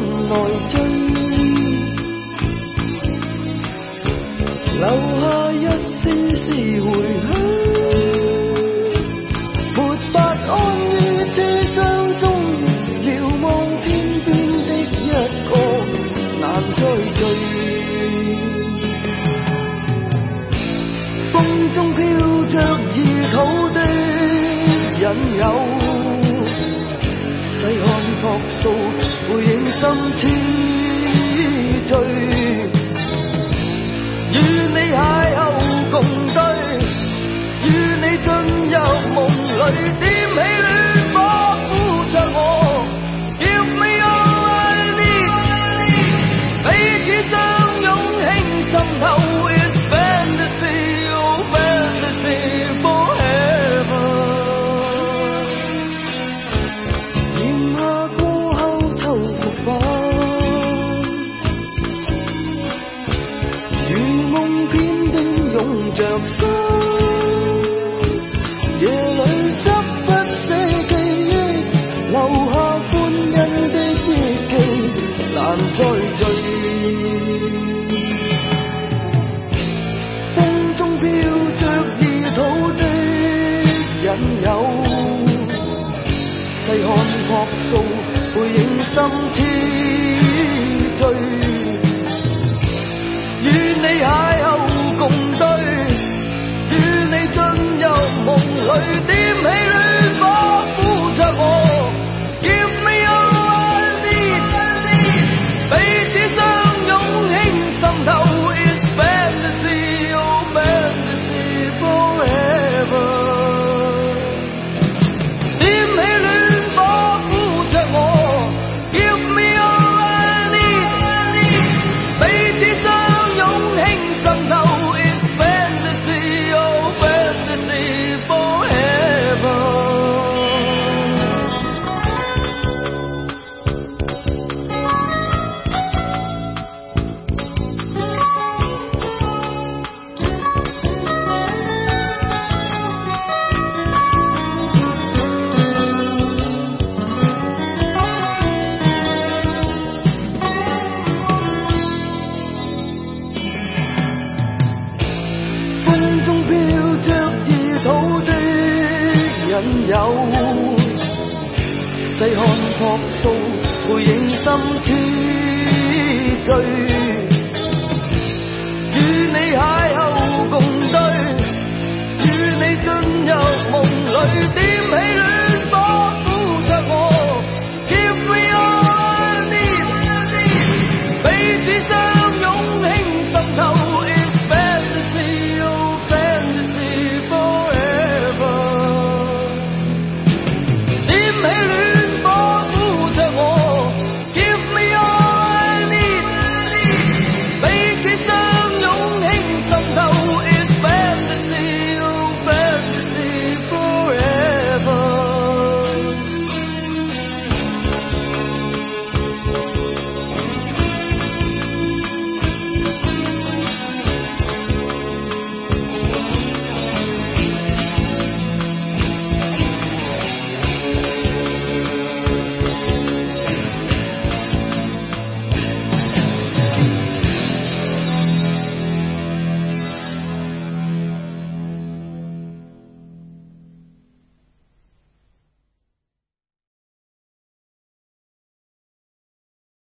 来追，留下一丝丝回响，没法安於車廂中，遙望天邊的一個難再聚。風中飄着異土的引誘，細看樸素背影心痴醉，與你邂逅共對，與你進入夢裏，點起戀火呼着我 Give me all I need， 彼此相擁輕滲透 It's fantasy oh fantasy forever。 炎夏過後秋復返，如夢片段擁着心，夜裏執不捨記憶，留下歡欣的憶記，難再聚。風中飄着異土的引誘，細看樸素背影心痴醉，與你邂逅共對，與你進入夢裏，點起戀火呼着我 Give me all I need， 彼此相擁輕滲透 It's fantasy oh fantasy forever。 點起戀火呼着我 Give me all I need， 彼此相擁輕滲透 It's fantasy oh fantasy forever。 風中飄着異土的引誘，細看樸素背影心痴醉，與你邂逅共對，與你進入夢裏，點起戀